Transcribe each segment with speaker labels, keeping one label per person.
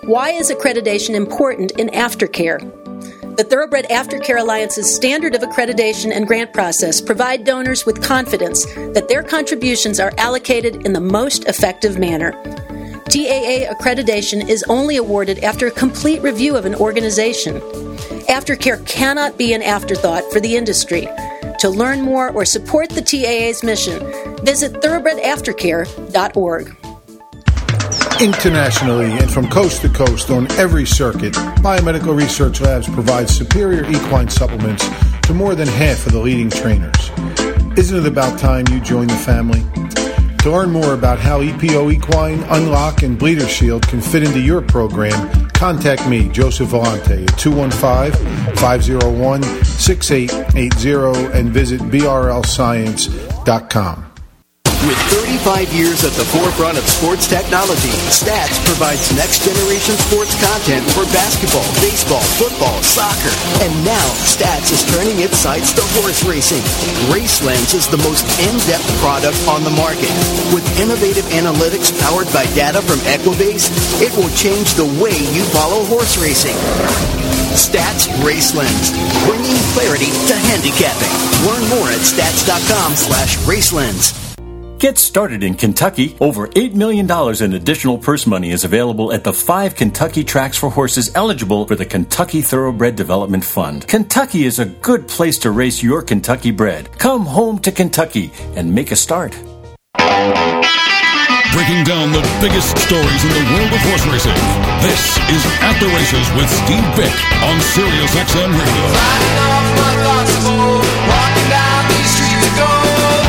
Speaker 1: Why is accreditation important in aftercare? The Thoroughbred Aftercare Alliance's standard of accreditation and grant process provide donors with confidence that their contributions are allocated in the most effective manner. TAA accreditation is only awarded after a complete review of an organization. Aftercare cannot be an afterthought for the industry. To learn more or support the TAA's mission, visit thoroughbredaftercare.org.
Speaker 2: Internationally and from coast to coast on every circuit, Biomedical Research Labs provides superior equine supplements to more than half of the leading trainers. Isn't it about time you join the family? To learn more about how EPO Equine, Unlock, and Bleeder Shield can fit into your program, contact me, Joseph Vellante, at 215-501-6880 and visit brlscience.com.
Speaker 3: With 35 years at the forefront of sports technology, Stats provides next-generation sports content for basketball, baseball, football, soccer. And now, Stats is turning its sights to horse racing. RaceLens is the most in-depth product on the market. With innovative analytics powered by data from Equibase, it will change the way you follow horse racing. Stats RaceLens, bringing clarity to handicapping. Learn more at stats.com/RaceLens.
Speaker 4: Get started in Kentucky. Over $8 million in additional purse money is available at the 5 Kentucky tracks for horses eligible for the Kentucky Thoroughbred Development Fund. Kentucky is a good place to race your Kentucky bred. Come home to Kentucky and make a start.
Speaker 5: Breaking down the biggest stories in the world of horse racing. This is At the Races with Steve Bick on Sirius XM Radio. Riding off my thoughts of old, walking down these streets of gold.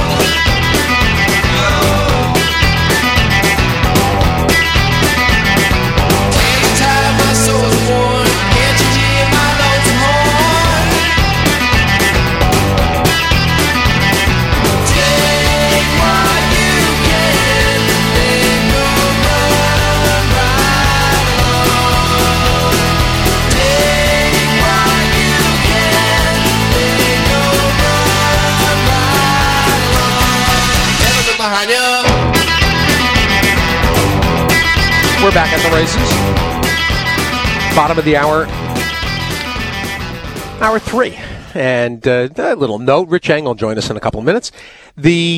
Speaker 6: We're back at the races. Bottom of the hour. Hour 3. And a little note. Rich Eng will join us in a couple of minutes. The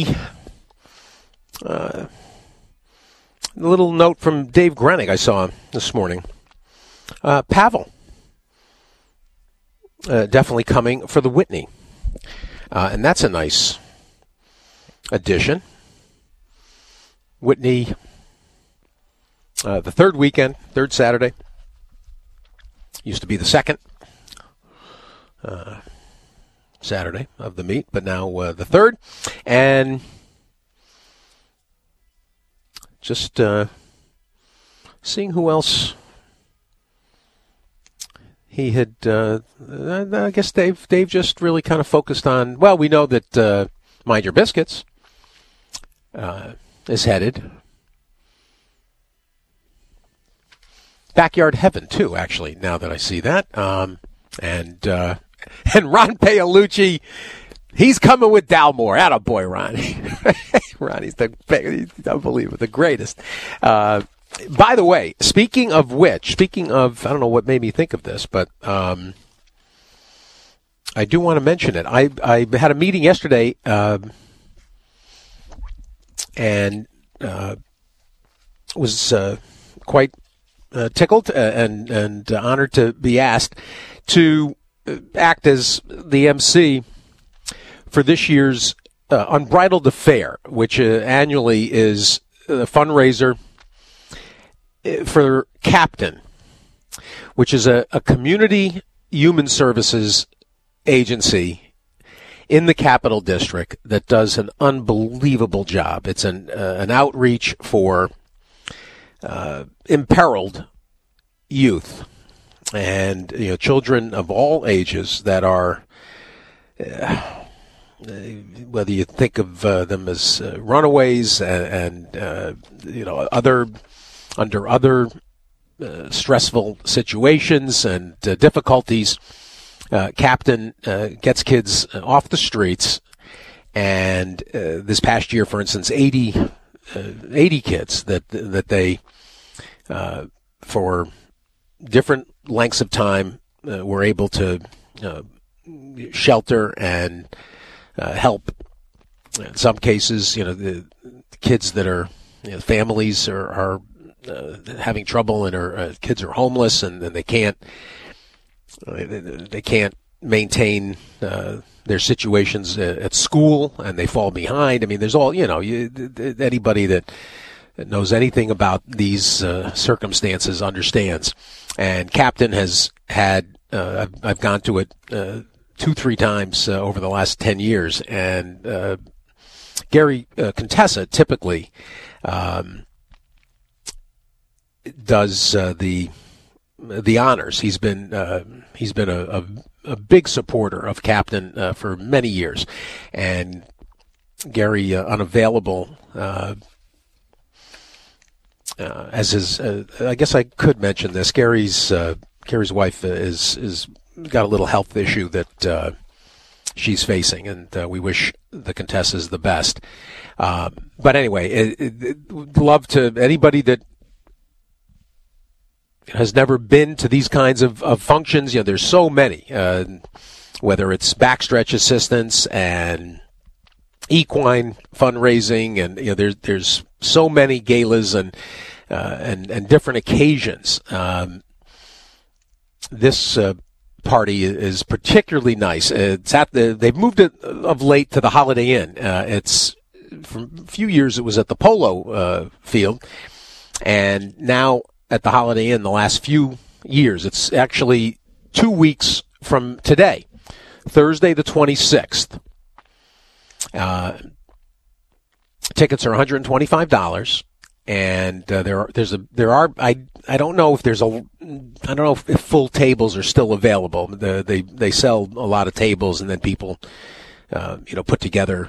Speaker 6: little note from Dave Grenig I saw this morning. Pavel. Definitely coming for the Whitney. And that's a nice addition. Whitney, the third weekend, third Saturday. Used to be the second Saturday of the meet, but now the third. And just seeing who else he had, I guess Dave just really kind of focused on, well, we know that Mind Your Biscuits is headed. Backyard Heaven, too, actually, now that I see that. And Ron Paolucci, he's coming with Dalmore. Attaboy, Ronnie. Ronnie's he's unbelievable, the greatest. By the way, speaking of, I don't know what made me think of this, but I do want to mention it. I had a meeting yesterday, and was quite tickled and honored to be asked to act as the MC for this year's Unbridled Affair, which annually is a fundraiser for Captain, which is a community human services agency in the Capital District that does an unbelievable job. It's an outreach for imperiled youth and children of all ages that are, whether you think of them as runaways and under other stressful situations and difficulties. Captain gets kids off the streets, and this past year, for instance, 80 kids that they for different lengths of time, we're able to shelter and help. In some cases, the kids that are families are having trouble, and kids are homeless, and they can't maintain their situations at school, and they fall behind. I mean, there's all anybody that knows anything about these circumstances understands. And Captain has had I've gone to it 2-3 times over the last 10 years, and Gary Contessa typically does the honors. He's been a big supporter of Captain for many years, and Gary unavailable as his. I guess I could mention this. Gary's wife is got a little health issue that she's facing, and we wish the Contessas the best. But anyway, love to anybody that has never been to these kinds of functions. There's so many, whether it's backstretch assistance and equine fundraising, and there's so many galas and different occasions. This party is particularly nice. It's they've moved it of late to the Holiday Inn. It's for a few years it was at the Polo field, and now at the Holiday Inn the last few years. It's actually 2 weeks from today, Thursday the 26th. Tickets are $125, and I don't know if full tables are still available. They sell a lot of tables, and then people put together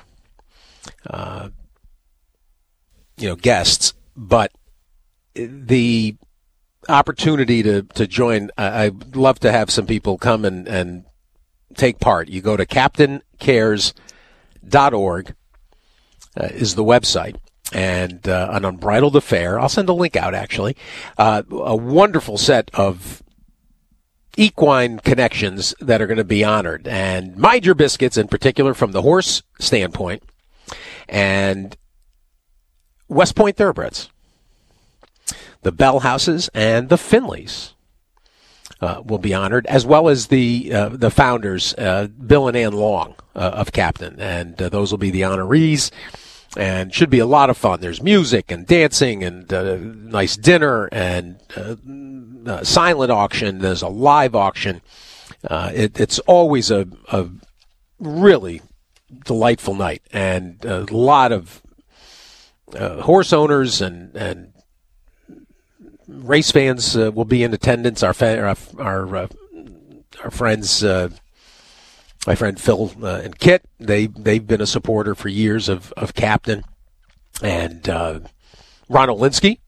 Speaker 6: guests, but the opportunity to join, I'd love to have some people come and take part. You go to captaincares.org is the website, and an Unbridled Affair. I'll send a link out, actually. A wonderful set of equine connections that are going to be honored, and Mind Your Biscuits in particular from the horse standpoint, and West Point Thoroughbreds. The Bell Houses and the Finleys will be honored, as well as the founders, Bill and Ann Long of Captain, and those will be the honorees, and should be a lot of fun. There's music and dancing and nice dinner and silent auction. There's a live auction. It's always a really delightful night, and a lot of horse owners and race fans will be in attendance. Our friends, my friend Phil and Kit, they've been a supporter for years of Captain, and Ron Olinsky,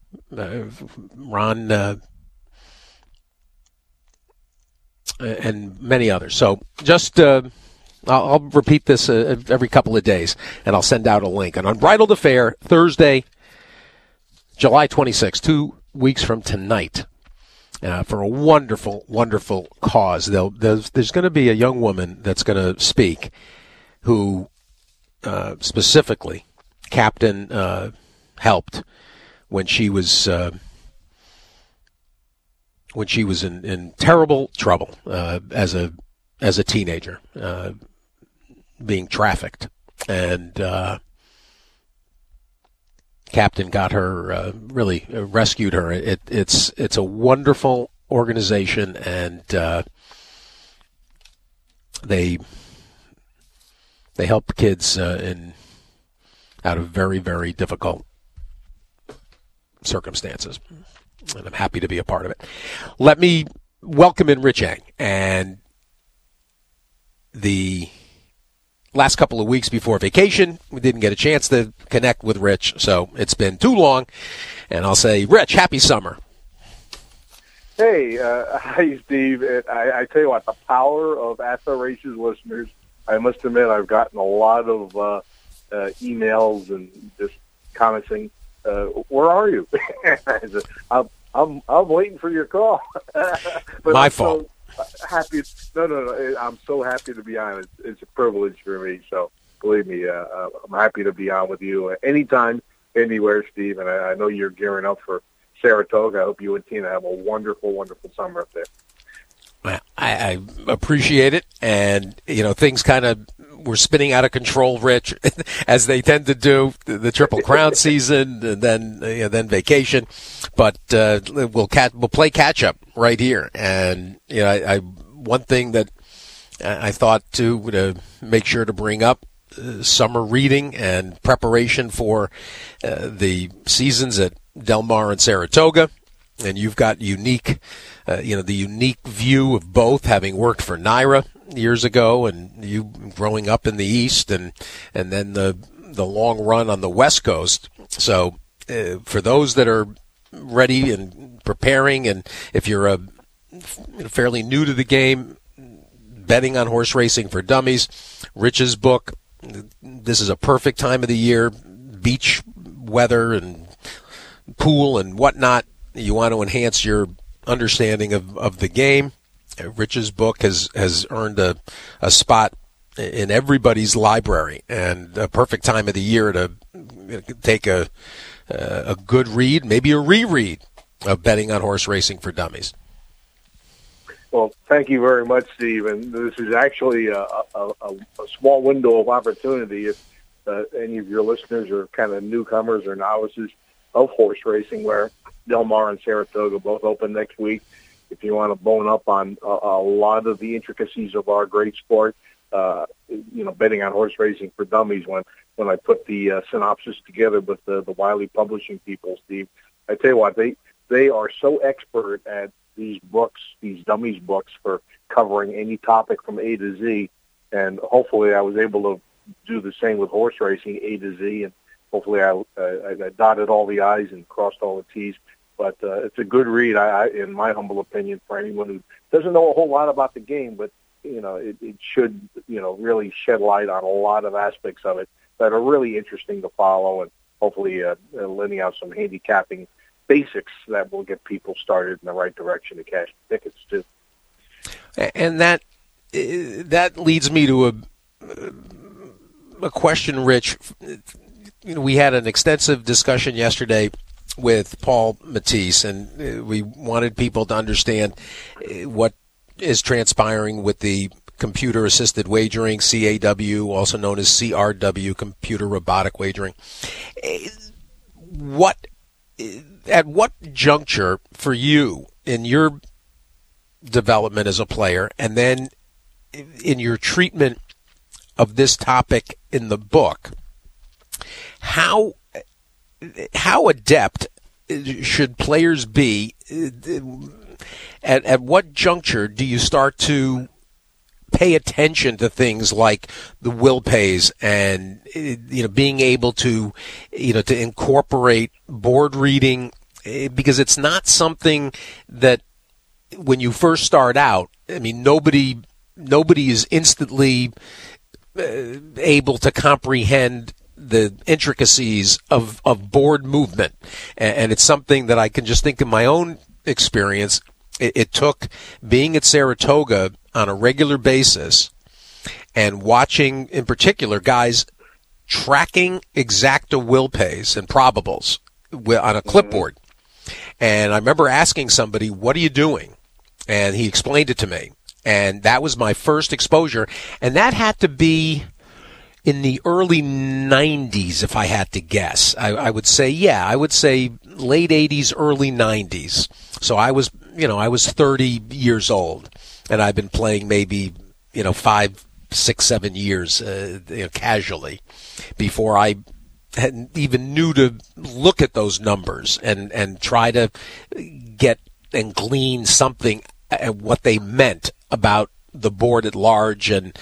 Speaker 6: and many others. So just I'll repeat this every couple of days, and I'll send out a link. An Unbridled Affair, Thursday, July 26th, 2 weeks from tonight, for a wonderful, wonderful cause. There's going to be a young woman that's going to speak who specifically Captain helped when she was in terrible trouble as a teenager, being trafficked, and Captain got her, really rescued her. It's a wonderful organization, and they help kids out of very, very difficult circumstances, and I'm happy to be a part of it. Let me welcome in Rich Eng, and the last couple of weeks before vacation, we didn't get a chance to connect with Rich, so it's been too long. And I'll say, Rich, happy summer.
Speaker 7: Hey, hi, Steve. I tell you what, the power of At the Races listeners, I must admit I've gotten a lot of emails and just comments saying, where are you? I'm waiting for your call. But
Speaker 6: My fault.
Speaker 7: So happy. No. I'm so happy to be on. It's a privilege for me. So believe me, I'm happy to be on with you anytime, anywhere, Steve. And I know you're gearing up for Saratoga. I hope you and Tina have a wonderful, wonderful summer up there.
Speaker 6: I appreciate it, and things kind of were spinning out of control, Rich, as they tend to do. The Triple Crown season, and then vacation, but we'll play catch up right here. And one thing that I thought to make sure to bring up. Summer reading and preparation for the seasons at Del Mar and Saratoga, and you've got the unique view of both, having worked for NYRA years ago, and you growing up in the East, and then the long run on the West Coast. So, for those that are ready and preparing, and if you're fairly new to the game, betting on horse racing for dummies, Rich's book. This is a perfect time of the year, beach weather and pool and whatnot. You want to enhance your understanding of the game. Rich's book has earned a spot in everybody's library, and a perfect time of the year to take a good read, maybe a reread of Betting on Horse Racing for Dummies.
Speaker 7: Well, thank you very much, Steve. And this is actually a small window of opportunity if any of your listeners are kind of newcomers or novices of horse racing, where Del Mar and Saratoga both open next week. If you want to bone up on a lot of the intricacies of our great sport, betting on horse racing for dummies, when I put the synopsis together with the Wiley Publishing people, Steve, I tell you what, they are so expert at these books, these dummies books, for covering any topic from A to Z. And hopefully I was able to do the same with horse racing, A to Z. And hopefully I dotted all the I's and crossed all the T's. But it's a good read, in my humble opinion, for anyone who doesn't know a whole lot about the game, but it should really shed light on a lot of aspects of it that are really interesting to follow, and hopefully lending out some handicapping basics that will get people started in the right direction to cash tickets too.
Speaker 6: And that leads me to a question, Rich. We had an extensive discussion yesterday with Paul Matisse, and we wanted people to understand what is transpiring with the computer-assisted wagering, CAW, also known as CRW, computer robotic wagering. At what juncture for you in your development as a player, and then in your treatment of this topic in the book, how adept should players be? At what juncture do you start to pay attention to things like the will pays and being able to to incorporate board reading, because it's not something that when you first start out, I mean, nobody is instantly able to comprehend the intricacies of board movement, and it's something that I can just think in my own experience. It took being at Saratoga on a regular basis and watching, in particular, guys tracking exacta will pays and probables on a clipboard. And I remember asking somebody, "What are you doing?" And he explained it to me. And that was my first exposure. And that had to be in the early 90s, if I had to guess. I would say late 80s, early 90s. So I was 30 years old, and I've been playing maybe, 5, 6, 7 years, casually, before I had even knew to look at those numbers and try to get and glean something at what they meant about the board at large and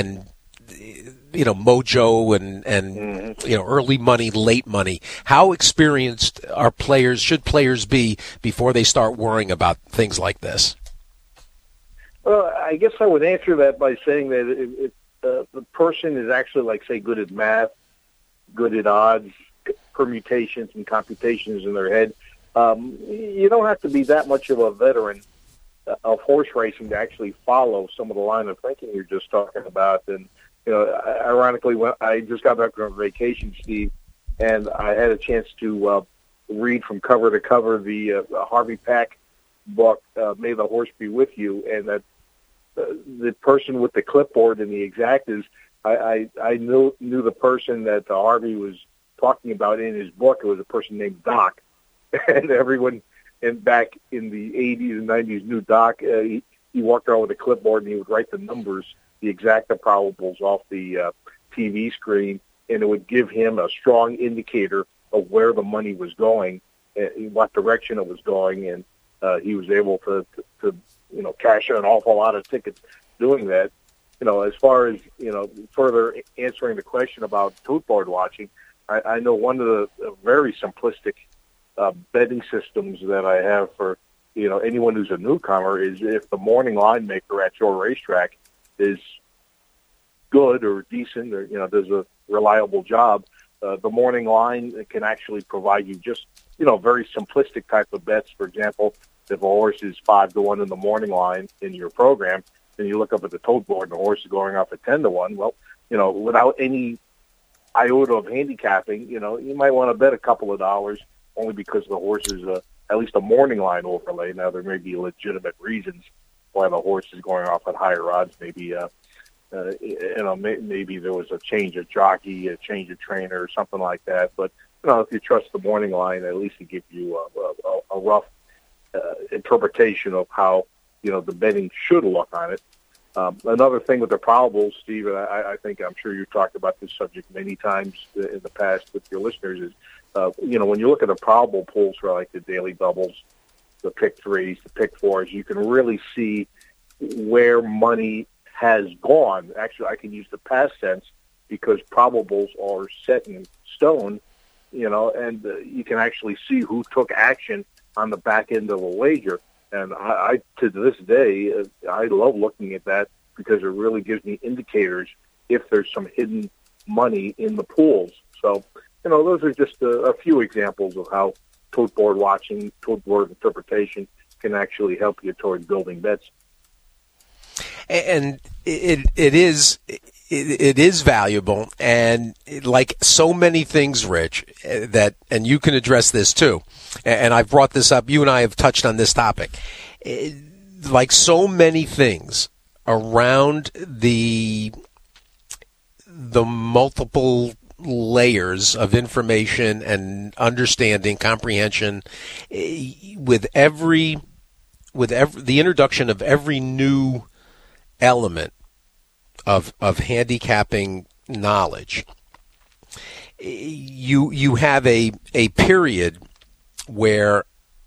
Speaker 6: mojo and early money, late money. How experienced should players be before they start worrying about things like this?
Speaker 7: Well, I guess I would answer that by saying that the person is actually, like, say, good at math, good at odds, permutations and computations in their head, You don't have to be that much of a veteran of horse racing to actually follow some of the line of thinking you're just talking about. And, ironically, when I just got back from vacation, Steve, and I had a chance to read from cover to cover the Harvey Pack book, May the Horse Be With You, and that the person with the clipboard and the exact is, I knew the person that Harvey was talking about in his book. It was a person named Doc, and everyone back in the 80s and 90s knew Doc. He walked around with a clipboard and he would write the numbers, the exact probables off the TV screen, and it would give him a strong indicator of where the money was going, what direction it was going, and he was able to cash in an awful lot of tickets doing that. As far as, further answering the question about tootboard watching, I know one of the very simplistic betting systems that I have for, anyone who's a newcomer is if the morning line maker at your racetrack is good or decent or, does a reliable job, the morning line can actually provide you just, very simplistic type of bets. For example, if a horse is 5-1 in the morning line in your program, then you look up at the tote board and the horse is going off at 10-1. Well, without any iota of handicapping, you might want to bet a couple of dollars only because the horse is at least a morning line overlay. Now, there may be legitimate reasons why the horse is going off at higher odds. Maybe, maybe there was a change of jockey, a change of trainer, or something like that. But, if you trust the morning line, at least it gives you a rough interpretation of how, the betting should look on it. Another thing with the probables, Steve, and I think I'm sure you've talked about this subject many times in the past with your listeners, is, when you look at the probable pools for like the daily doubles, the pick threes, the pick fours, you can really see where money has gone. Actually, I can use the past tense because probables are set in stone, and you can actually see who took action on the back end of a wager. And I to this day, I love looking at that because it really gives me indicators if there's some hidden money in the pools. So, those are just a few examples of how tote board watching, tote board interpretation can actually help you toward building bets.
Speaker 6: And it is valuable, and like so many things, Rich, and you can address this too, and I've brought this up, you and I have touched on this topic, like so many things around the multiple layers of information and understanding, comprehension, with the introduction of every new element of handicapping knowledge, you have a period where,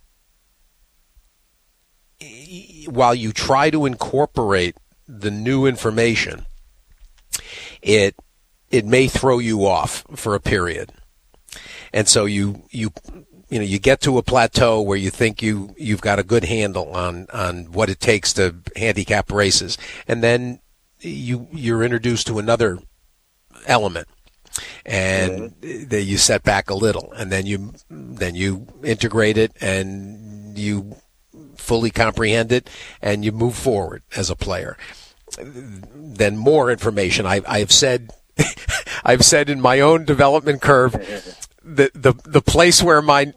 Speaker 6: while you try to incorporate the new information, it may throw you off for a period, and so you get to a plateau where you think you've got a good handle on what it takes to handicap races, and then you're introduced to another element, and then you set back a little, and then you integrate it, and you fully comprehend it, and you move forward as a player. Then more information. I've said in my own development curve, the place where my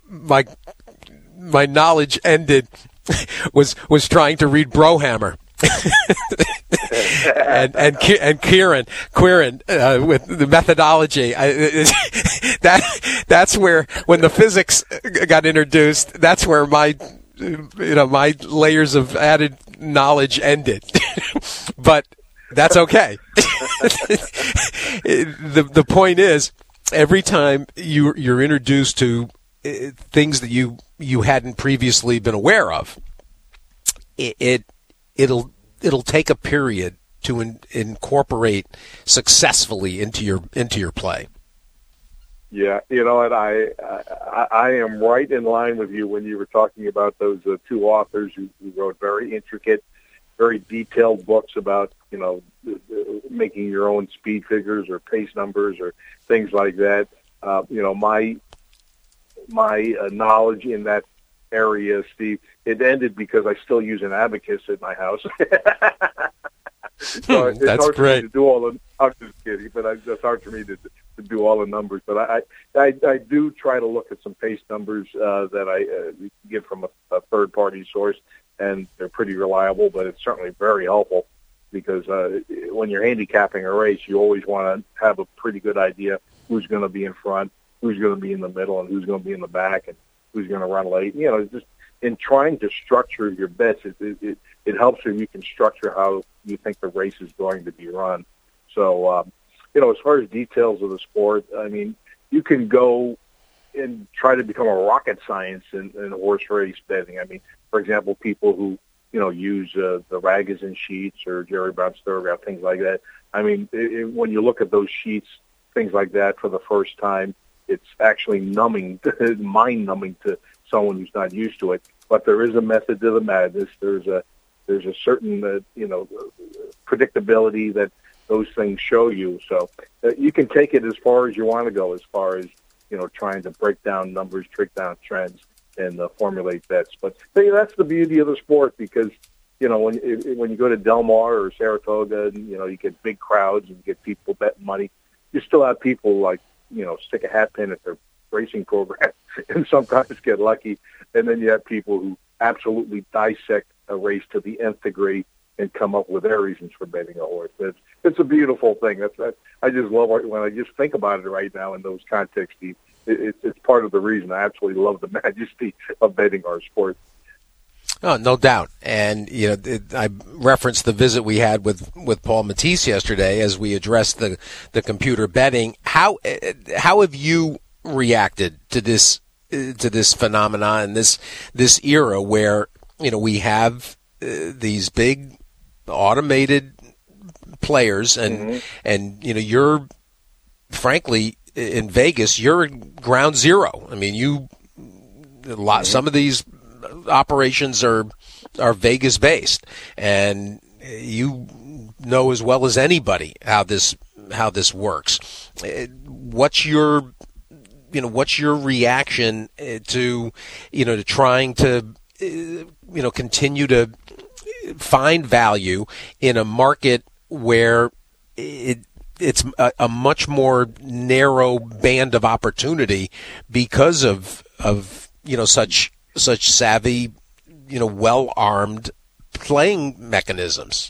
Speaker 6: knowledge ended was trying to read Brohammer. and Quirin with the methodology. That's where, when the physics got introduced, that's where my layers of added knowledge ended. But that's okay. The point is, every time you're introduced to things that you hadn't previously been aware of, it'll take a period to incorporate successfully into your play.
Speaker 7: Yeah, and I am right in line with you when you were talking about those two authors who wrote very intricate, very detailed books about making your own speed figures or pace numbers or things like that. my knowledge in that area, Steve. It ended because I still use an abacus at my house. So it's
Speaker 6: That's
Speaker 7: hard
Speaker 6: great.
Speaker 7: for me to do all the. I'm just kidding, but it's hard for me to do all the numbers. But I do try to look at some pace numbers that I get from a third party source, and they're pretty reliable. But it's certainly very helpful because when you're handicapping a race, you always want to have a pretty good idea who's going to be in front, who's going to be in the middle, and who's going to be in the back, and who's going to run late. You know, just in trying to structure your bets, it helps if you can structure how you think the race is going to be run. So, you know, as far as details of the sport, I mean, you can go and try to become a rocket science in horse race betting. I mean, for example, people who, you know, use the Ragozin sheets or Jerry Brown's Thoroughbred, things like that. I mean, when you look at those sheets, things like that for the first time, it's actually numbing, mind-numbing to someone who's not used to it. But there is a method to the madness. There's a certain, you know, predictability that those things show you. So you can take it as far as you want to go, as far as, you know, trying to break down numbers, trick down trends, and formulate bets. But that's the beauty of the sport because, you know, when you go to Del Mar or Saratoga, and, you know, you get big crowds and you get people betting money, you still have people like, you know, stick a hat pin at their racing program and sometimes get lucky. And then you have people who absolutely dissect a race to the nth degree and come up with their reasons for betting a horse. It's a beautiful thing. I just love it when I just think about it right now in those contexts, Steve. It's part of the reason I absolutely love the majesty of betting our sport.
Speaker 6: Oh, no doubt. And, you know, I referenced the visit we had with Paul Matisse yesterday as we addressed the computer betting. How have you reacted to this phenomena and this era where, you know, we have these big automated players and you know, you're frankly in Vegas, you're ground zero. I mean, some of these operations are Vegas based, and you know as well as anybody how this works. What's your reaction to, you know, to trying to, you know, continue to find value in a market where it's a much more narrow band of opportunity because of you know, such savvy, you know, well-armed playing mechanisms?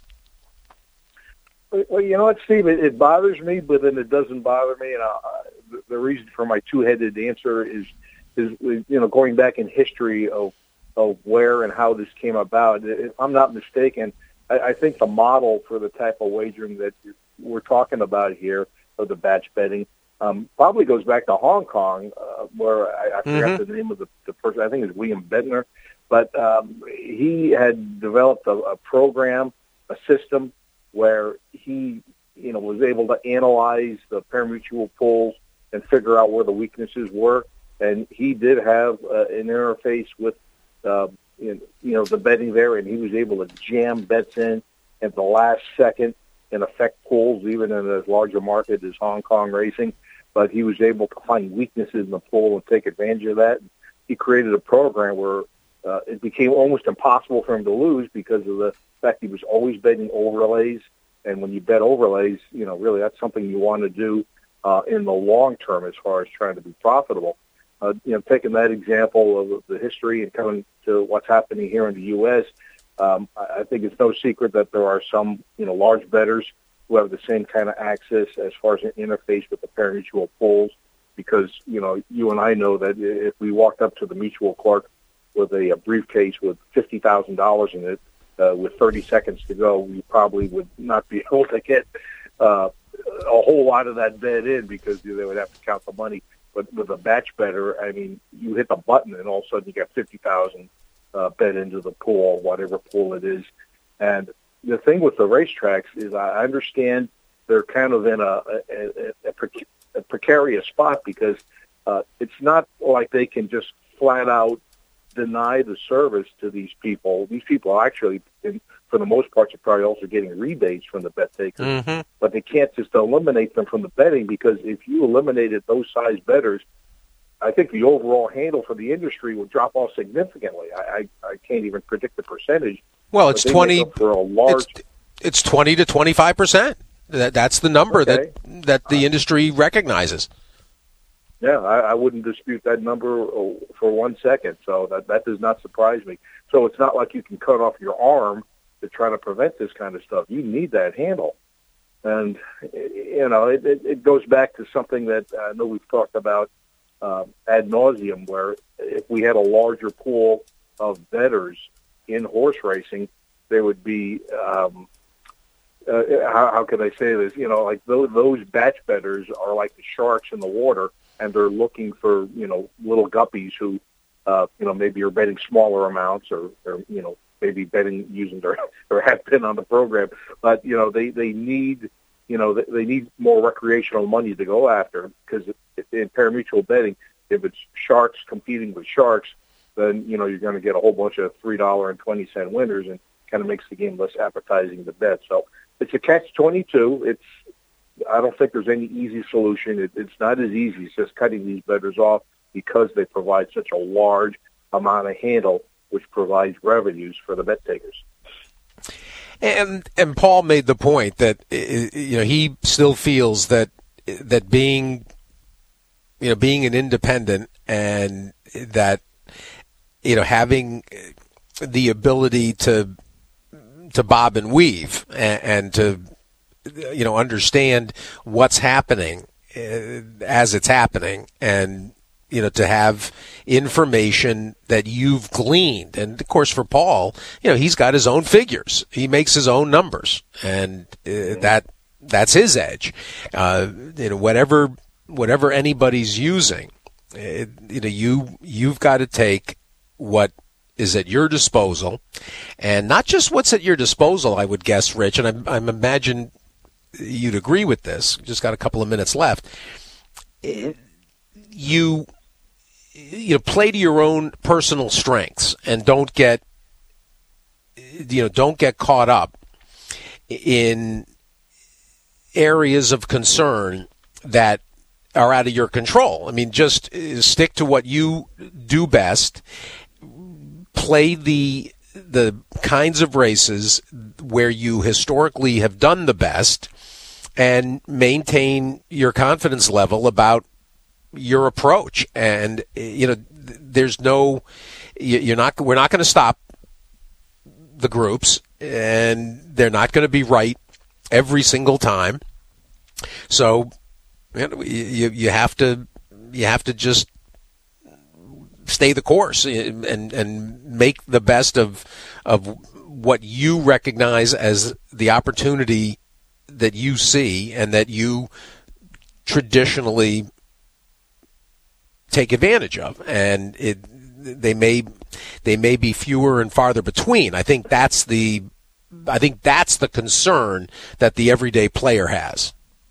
Speaker 7: Well, you know what, Steve? It bothers me, but then it doesn't bother me. And the reason for my two-headed answer is you know, going back in history of where and how this came about. If I'm not mistaken, I think the model for the type of wagering that we're talking about here, of the batch betting, probably goes back to Hong Kong, where I forgot the name of the person. I think it was William Bettner, but he had developed a program, a system where he, you know, was able to analyze the pari-mutuel pools and figure out where the weaknesses were. And he did have an interface with, you know, the betting there, and he was able to jam bets in at the last second and affect pools, even in as large a market as Hong Kong racing. But he was able to find weaknesses in the pool and take advantage of that. He created a program where it became almost impossible for him to lose because of the fact he was always betting overlays. And when you bet overlays, you know, really that's something you want to do in the long term as far as trying to be profitable. You know, taking that example of the history and coming to what's happening here in the U.S., I think it's no secret that there are some, you know, large bettors who have the same kind of access as far as an interface with the pari-mutuel pools, because, you know, you and I know that if we walked up to the mutual clerk with a briefcase with $50,000 in it with 30 seconds to go, we probably would not be able to get a whole lot of that bet in because they would have to count the money. But with a batch better, I mean, you hit the button and all of a sudden you got 50,000 bet into the pool, whatever pool it is. And the thing with the racetracks is I understand they're kind of in a precarious spot because it's not like they can just flat out deny the service to these people. These people are actually, for the most part, are probably also getting rebates from the bet takers. But they can't just eliminate them from the betting because if you eliminated those size bettors, I think the overall handle for the industry will drop off significantly. I can't even predict the percentage.
Speaker 6: Well, it's 20
Speaker 7: for a large.
Speaker 6: It's 20 to 25%. That's the number that the industry recognizes.
Speaker 7: Yeah, I wouldn't dispute that number for 1 second. So that does not surprise me. So it's not like you can cut off your arm to try to prevent this kind of stuff. You need that handle. And, it goes back to something that I know we've talked about ad nauseum, where if we had a larger pool of bettors in horse racing, there would be, how can I say this? Like those batch bettors are like the sharks in the water, and they're looking for, little guppies who, maybe are betting smaller amounts or maybe betting using their hat pin on the program. But, they need, they need more recreational money to go after, because in parimutuel betting, if it's sharks competing with sharks, then, you're going to get a whole bunch of $3.20 winners, and kind of makes the game less appetizing to bet. So it's a catch-22. I don't think there's any easy solution. It's not as easy as just cutting these bettors off, because they provide such a large amount of handle, which provides revenues for the bet takers.
Speaker 6: And Paul made the point that he still feels that being an independent, and that having the ability to bob and weave and to understand what's happening as it's happening, and to have information that you've gleaned. And of course, for Paul, he's got his own figures. He makes his own numbers, and that's his edge. Whatever anybody's using, you've got to take what is at your disposal, and not just what's at your disposal, I would guess, Rich, and I imagine you'd agree with this. Just got a couple of minutes left. You play to your own personal strengths, and don't get caught up in areas of concern that are out of your control. I mean, just stick to what you do best. Play the kinds of races where you historically have done the best, and maintain your confidence level about your approach. And we're not going to stop the groups, and they're not going to be right every single time. So you have to just stay the course and make the best of what you recognize as the opportunity that you see, and that you traditionally take advantage of. And they may be fewer and farther between. I think that's the concern that the everyday player has.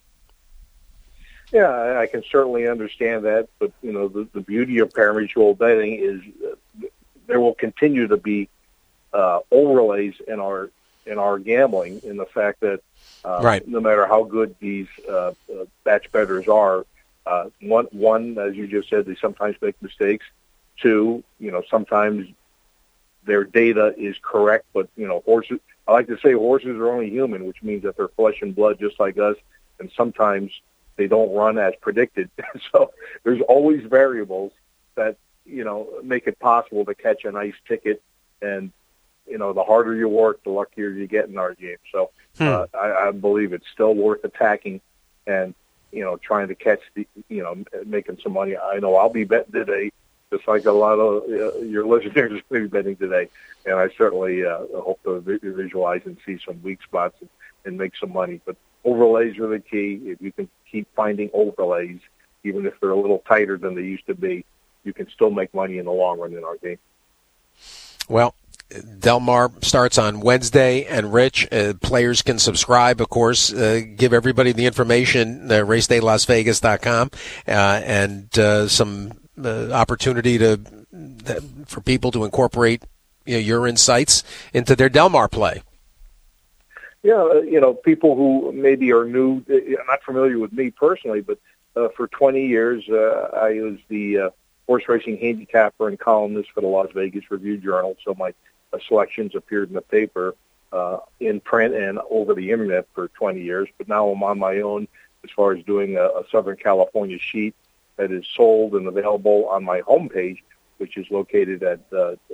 Speaker 7: Yeah, I can certainly understand that, but the beauty of parimutuel betting is there will continue to be overlays in our gambling, in the fact that
Speaker 6: right.
Speaker 7: No matter how good these batch bettors are, one, as you just said, they sometimes make mistakes. Two, sometimes their data is correct, but horses. I like to say horses are only human, which means that they're flesh and blood just like us, and sometimes they don't run as predicted. So there's always variables that, make it possible to catch a nice ticket. And, the harder you work, the luckier you get in our game. So I believe it's still worth attacking and, trying to catch making some money. I know I'll be betting today, just like a lot of your listeners will be betting today. And I certainly hope to visualize and see some weak spots and make some money. But overlays are the key. If you can keep finding overlays, even if they're a little tighter than they used to be, you can still make money in the long run in our game.
Speaker 6: Well, Del Mar starts on Wednesday, and Rich, players can subscribe, of course. Give everybody the information, racedaylasvegas.com, and some opportunity for people to incorporate your insights into their Del Mar play.
Speaker 7: Yeah, people who maybe are new, not familiar with me personally, but for 20 years. I was the horse racing handicapper and columnist for the Las Vegas Review-Journal, so my selections appeared in the paper, in print and over the internet for 20 years. But now I'm on my own as far as doing a Southern California sheet that is sold and available on my homepage, which is located at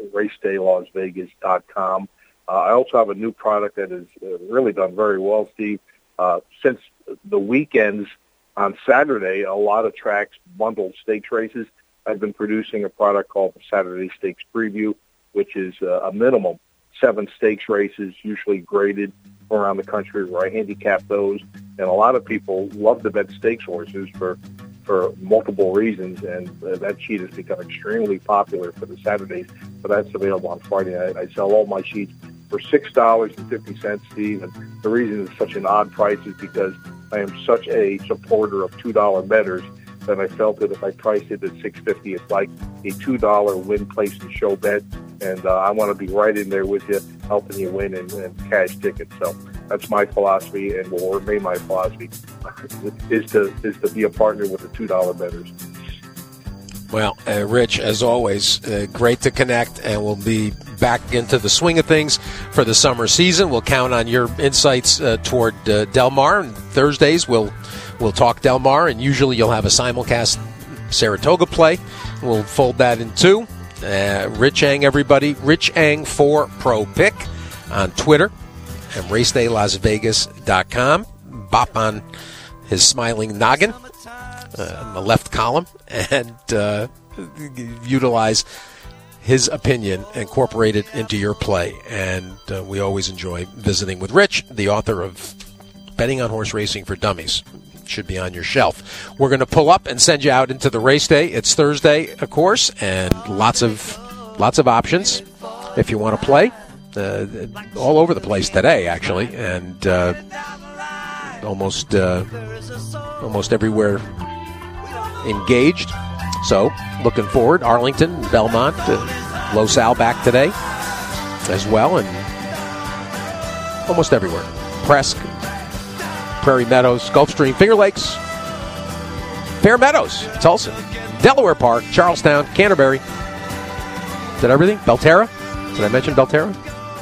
Speaker 7: racedaylasvegas.com. I also have a new product that has really done very well, Steve. Since the weekends on Saturday, a lot of tracks bundled stakes races. I've been producing a product called the Saturday Stakes Preview, which is a minimum 7 stakes races, usually graded around the country, where I handicap those. And a lot of people love to bet stakes horses for multiple reasons, and that sheet has become extremely popular for the Saturdays. But that's available on Friday night. I sell all my sheets for $6.50, Steve. And the reason it's such an odd price is because I am such a supporter of $2 bettors that I felt that if I priced it at $6.50, it's like a $2 win, place, and show bet. And I want to be right in there with you, helping you win and cash tickets. So that's my philosophy, and will remain my philosophy, is to be a partner with the $2 bettors.
Speaker 6: Well, Rich, as always, great to connect, and we'll be back into the swing of things for the summer season. We'll count on your insights toward Del Mar, and Thursdays we'll talk Del Mar, and usually you'll have a simulcast Saratoga play. We'll fold that in two. Rich Eng, everybody. Rich Eng for Pro Pick on Twitter and racedaylasvegas.com. Bop on his smiling noggin on the left column and utilize his opinion, incorporate it into your play. And we always enjoy visiting with Rich, the author of Betting on Horse Racing for Dummies. Should be on your shelf. We're going to pull up and send you out into the race day. It's Thursday, of course, and lots of options if you want to play. All over the place today, actually, and almost everywhere engaged. So, looking forward. Arlington, Belmont, Los Al back today as well, and almost everywhere. Presque, Prairie Meadows, Gulfstream, Finger Lakes, Fair Meadows, Tulsa, Delaware Park, Charlestown, Canterbury. Did everything? Belterra? Did I mention Belterra?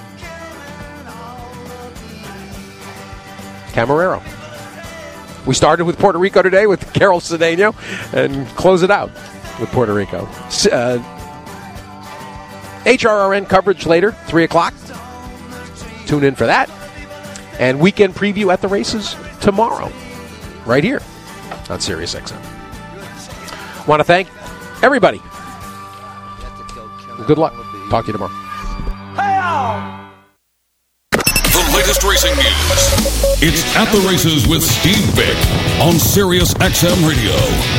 Speaker 6: Camarero. We started with Puerto Rico today with Carol Cedeno and close it out with Puerto Rico. HRRN coverage later, 3 o'clock. Tune in for that. And weekend preview at the races tomorrow, right here on Sirius XM. Want to thank everybody. Good luck. Talk to you tomorrow.
Speaker 5: The latest racing news. It's At the Races with Steve Vick on Sirius XM Radio.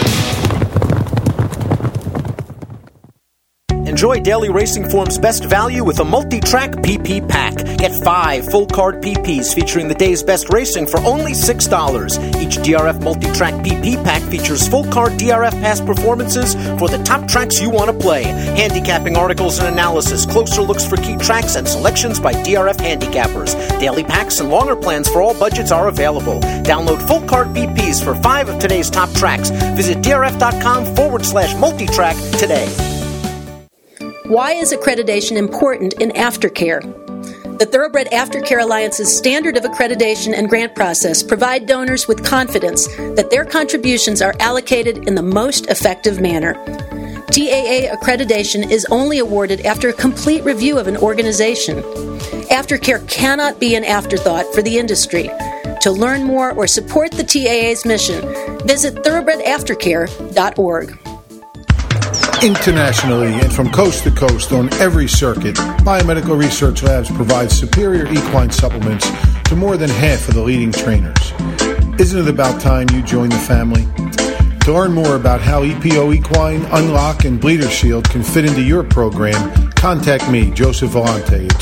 Speaker 8: Enjoy Daily Racing Form's best value with a multi-track PP pack. Get 5 full-card PPs featuring the day's best racing for only $6. Each DRF multi-track PP pack features full-card DRF past performances for the top tracks you want to play. Handicapping articles and analysis, closer looks for key tracks, and selections by DRF handicappers. Daily packs and longer plans for all budgets are available. Download full-card PPs for 5 of today's top tracks. Visit drf.com/multitrack today.
Speaker 1: Why is accreditation important in aftercare? The Thoroughbred Aftercare Alliance's standard of accreditation and grant process provide donors with confidence that their contributions are allocated in the most effective manner. TAA accreditation is only awarded after a complete review of an organization. Aftercare cannot be an afterthought for the industry. To learn more or support the TAA's mission, visit thoroughbredaftercare.org.
Speaker 2: Internationally and from coast to coast on every circuit, Biomedical Research Labs provides superior equine supplements to more than half of the leading trainers. Isn't it about time you join the family? To learn more about how EPO Equine, Unlock, and Bleeder Shield can fit into your program, contact me, Joseph Vellante, at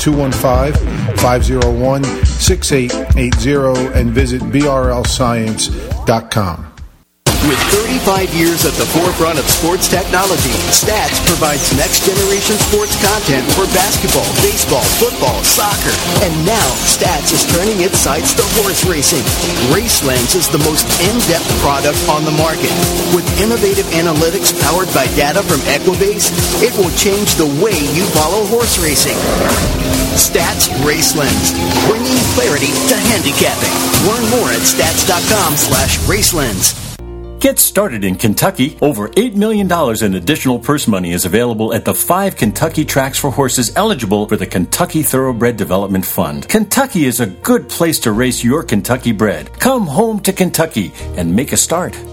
Speaker 2: 215-501-6880 and visit brlscience.com.
Speaker 3: With 35 years at the forefront of sports technology, Stats provides next-generation sports content for basketball, baseball, football, soccer. And now, Stats is turning its sights to horse racing. RaceLens is the most in-depth product on the market. With innovative analytics powered by data from Equibase, it will change the way you follow horse racing. Stats RaceLens, bringing clarity to handicapping. Learn more at stats.com/RaceLens.
Speaker 4: Get started in Kentucky. Over $8 million in additional purse money is available at the 5 Kentucky tracks for horses eligible for the Kentucky Thoroughbred Development Fund. Kentucky is a good place to race your Kentucky bred. Come home to Kentucky and make a start.